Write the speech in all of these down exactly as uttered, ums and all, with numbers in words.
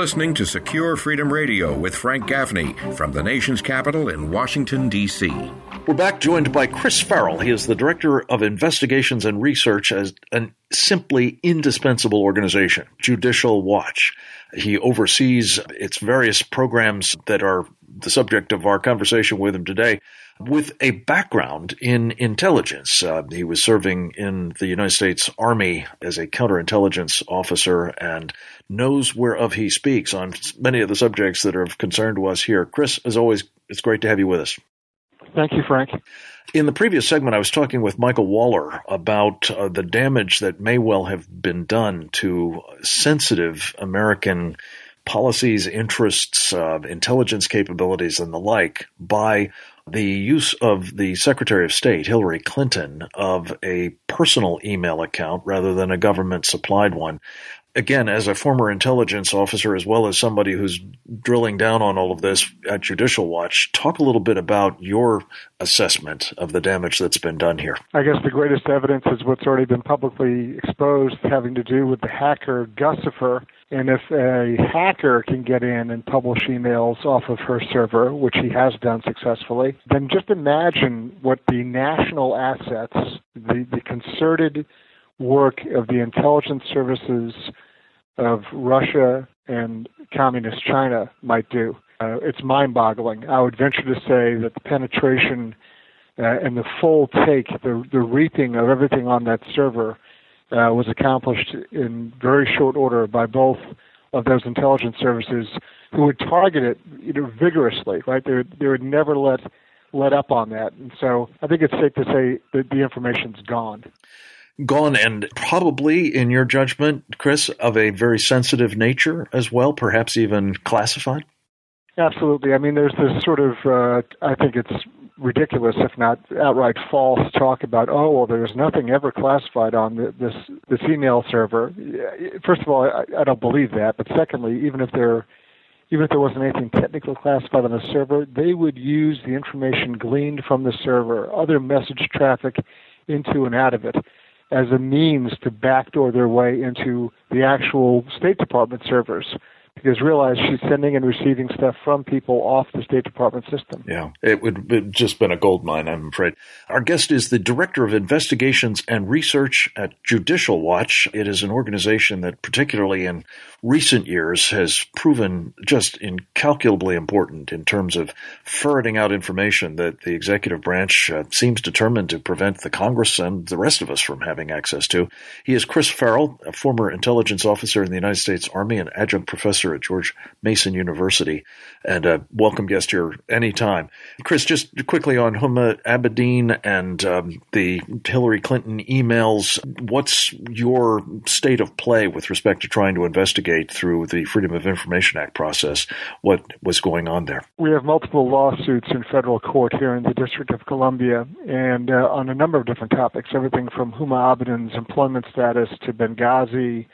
listening to Secure Freedom Radio with Frank Gaffney from the nation's capital in Washington, D C We're back, joined by Chris Farrell. He is the Director of Investigations and Research at a simply indispensable organization, Judicial Watch. He oversees its various programs that are the subject of our conversation with him today, with a background in intelligence. Uh, he was serving in the United States Army as a counterintelligence officer and knows whereof he speaks on many of the subjects that are of concern to us here. Chris, as always, it's great to have you with us. Thank you, Frank. In the previous segment, I was talking with Michael Waller about uh, the damage that may well have been done to sensitive American policies, interests, uh, intelligence capabilities, and the like by the use of the Secretary of State, Hillary Clinton, of a personal email account rather than a government-supplied one. Again, as a former intelligence officer, as well as somebody who's drilling down on all of this at Judicial Watch, talk a little bit about your assessment of the damage that's been done here. I guess the greatest evidence is what's already been publicly exposed, having to do with the hacker Guccifer. And if a hacker can get in and publish emails off of her server, which he has done successfully, then just imagine what the national assets, the, the concerted work of the intelligence services of Russia and communist China might do. Uh, it's mind-boggling. I would venture to say that the penetration uh, and the full take, the, the reaping of everything on that server uh, was accomplished in very short order by both of those intelligence services who would target it, you know, vigorously, right? They would, they would never let let up on that. And so I think it's safe to say that the information's gone. Gone, and probably, in your judgment, Chris, of a very sensitive nature as well, perhaps even classified? Absolutely. I mean, there's this sort of, uh, I think it's ridiculous, if not outright false, talk about, oh, well, there's nothing ever classified on the, this this email server. First of all, I, I don't believe that. But secondly, even if there, even if there wasn't anything technically classified on the server, they would use the information gleaned from the server, other message traffic into and out of it, as a means to backdoor their way into the actual State Department servers. Because realize she's sending and receiving stuff from people off the State Department system. Yeah, it would have just been a gold mine, I'm afraid. Our guest is the Director of Investigations and Research at Judicial Watch. It is an organization that, particularly in recent years, has proven just incalculably important in terms of ferreting out information that the executive branch uh, seems determined to prevent the Congress and the rest of us from having access to. He is Chris Farrell, a former intelligence officer in the United States Army and adjunct professor at George Mason University, and a welcome guest here anytime. Chris, just quickly on Huma Abedin and um, the Hillary Clinton emails, what's your state of play with respect to trying to investigate through the Freedom of Information Act process what was going on there? We have multiple lawsuits in federal court here in the District of Columbia, and uh, on a number of different topics, everything from Huma Abedin's employment status to Benghazi,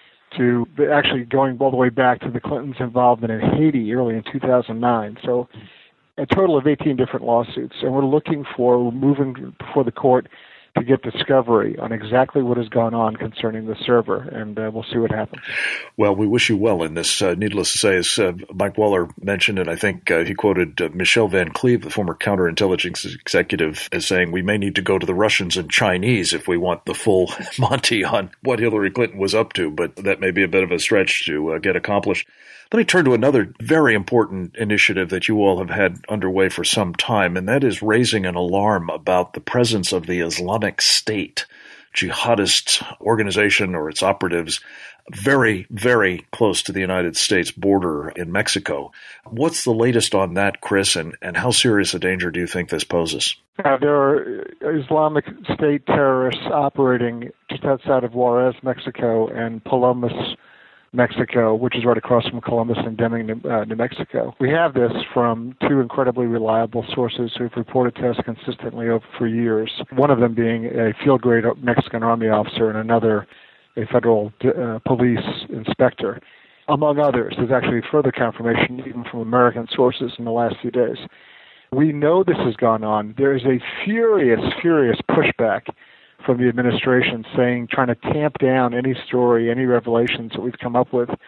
to actually going all the way back to the Clintons' involvement in Haiti early in two thousand nine. So a total of eighteen different lawsuits. And we're looking for, we're moving before the court to get discovery on exactly what has gone on concerning the server, and uh, we'll see what happens. Well, we wish you well in this. Uh, needless to say, as uh, Mike Waller mentioned, and I think uh, he quoted uh, Michelle Van Cleve, the former counterintelligence executive, as saying, we may need to go to the Russians and Chinese if we want the full Monty on what Hillary Clinton was up to, but that may be a bit of a stretch to uh, get accomplished. Let me turn to another very important initiative that you all have had underway for some time, and that is raising an alarm about the presence of the Islamic State jihadist organization or its operatives very, very close to the United States border in Mexico. What's the latest on that, Chris, and, and how serious a danger do you think this poses? Uh, there are Islamic State terrorists operating just outside of Juarez, Mexico, and Palomas, Mexico, which is right across from Columbus and Deming, New, uh, New Mexico. We have this from two incredibly reliable sources who have reported to us consistently over for years, one of them being a field-grade Mexican Army officer and another a federal uh, police inspector. Among others, there's actually further confirmation even from American sources in the last few days. We know this has gone on. There is a furious, furious pushback from the administration saying, trying to tamp down any story, any revelations that we've come up with,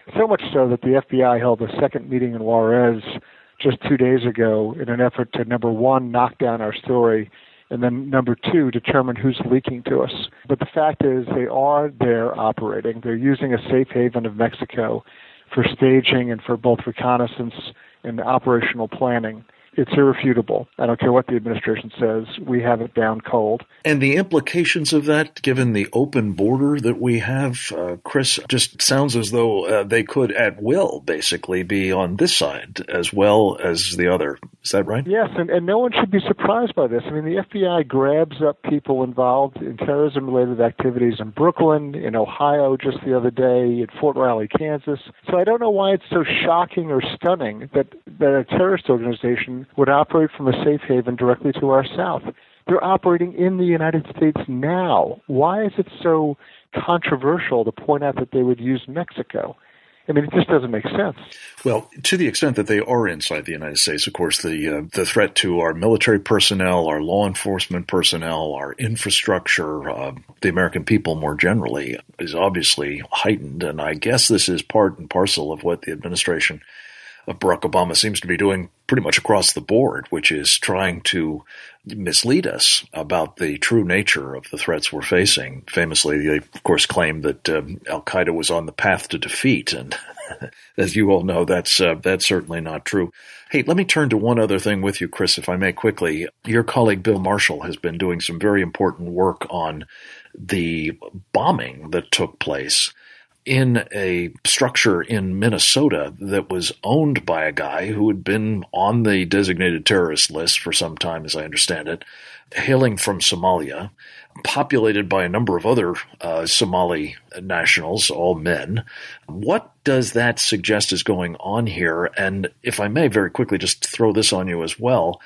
So much so that the F B I held a second meeting in Juarez just two days ago in an effort to, number one, knock down our story, and then number two, determine who's leaking to us. But the fact is they are there operating. They're using a safe haven of Mexico for staging and for both reconnaissance and operational planning. It's irrefutable. I don't care what the administration says. We have it down cold. And the implications of that, given the open border that we have, uh, Chris, just sounds as though uh, they could at will basically be on this side as well as the other. Is that right? Yes, and, and no one should be surprised by this. I mean, the F B I grabs up people involved in terrorism-related activities in Brooklyn, in Ohio just the other day, in Fort Riley, Kansas. So I don't know why it's so shocking or stunning that, that a terrorist organization would operate from a safe haven directly to our south. They're operating in the United States now. Why is it so controversial to point out that they would use Mexico? I mean, it just doesn't make sense. Well, to the extent that they are inside the United States, of course, the uh, the threat to our military personnel, our law enforcement personnel, our infrastructure, uh, the American people more generally is obviously heightened. And I guess this is part and parcel of what the administration of Barack Obama seems to be doing pretty much across the board, which is trying to mislead us about the true nature of the threats we're facing. Famously, they, of course, claimed that um, al-Qaeda was on the path to defeat. And as you all know, that's uh, that's certainly not true. Hey, let me turn to one other thing with you, Chris, if I may quickly. Your colleague Bill Marshall has been doing some very important work on the bombing that took place in a structure in Minnesota that was owned by a guy who had been on the designated terrorist list for some time, as I understand it, hailing from Somalia, populated by a number of other uh, Somali nationals, all men. What does that suggest is going on here? And if I may very quickly just throw this on you as well,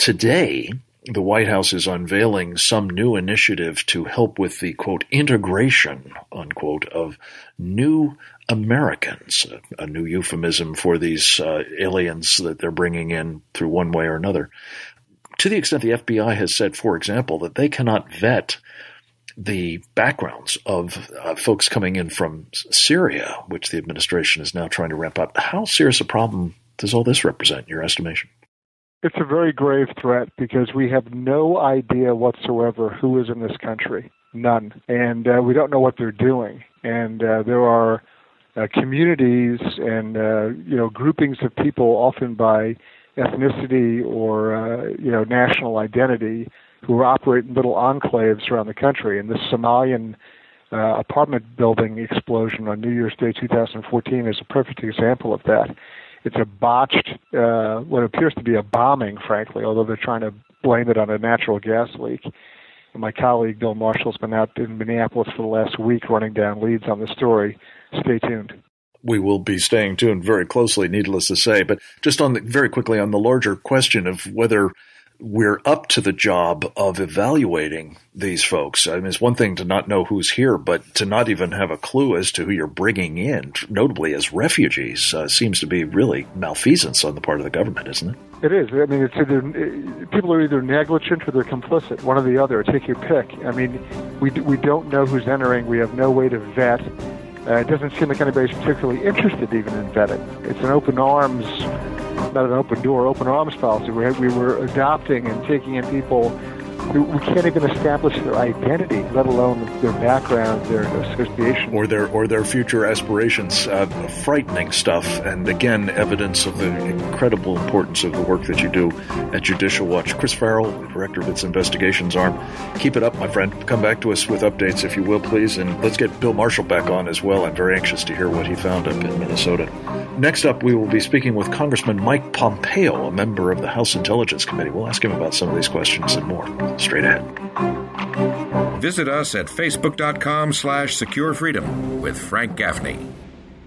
today the White House is unveiling some new initiative to help with the, quote, integration, unquote, of new Americans, a, a new euphemism for these uh, aliens that they're bringing in through one way or another. To the extent the F B I has said, for example, that they cannot vet the backgrounds of uh, folks coming in from Syria, which the administration is now trying to ramp up, how serious a problem does all this represent in your estimation? It's a very grave threat because we have no idea whatsoever who is in this country, none. And uh, we don't know what they're doing. And uh, there are uh, communities and, uh, you know, groupings of people, often by ethnicity or, uh, you know, national identity, who operate in little enclaves around the country. And this Somalian uh, apartment building explosion on New Year's Day two thousand fourteen is a perfect example of that. It's a botched, uh, what appears to be a bombing, frankly, although they're trying to blame it on a natural gas leak. And my colleague Bill Marshall's been out in Minneapolis for the last week running down leads on the story. Stay tuned. We will be staying tuned very closely, needless to say. But just on the, very quickly on the larger question of whether we're up to the job of evaluating these folks. I mean, it's one thing to not know who's here, but to not even have a clue as to who you're bringing in, notably as refugees, uh, seems to be really malfeasance on the part of the government, isn't it? It is. I mean, it's either people are either negligent or they're complicit, one or the other. Take your pick. I mean, we we don't know who's entering. We have no way to vet. Uh, it doesn't seem like anybody's particularly interested even in vetting. It's an open arms, not an open door, open arms policy. We, we were adopting and taking in people who we can't even establish their identity, let alone their background, their association. Or their or their future aspirations. Uh, frightening stuff. And again, evidence of the incredible importance of the work that you do at Judicial Watch. Chris Farrell, director of its investigations arm. Keep it up, my friend. Come back to us with updates, if you will, please. And let's get Bill Marshall back on as well. I'm very anxious to hear what he found up in Minnesota. Next up, we will be speaking with Congressman Mike Pompeo, a member of the House Intelligence Committee. We'll ask him about some of these questions and more. Straight ahead. Visit us at facebook.com slash secure freedom with Frank Gaffney.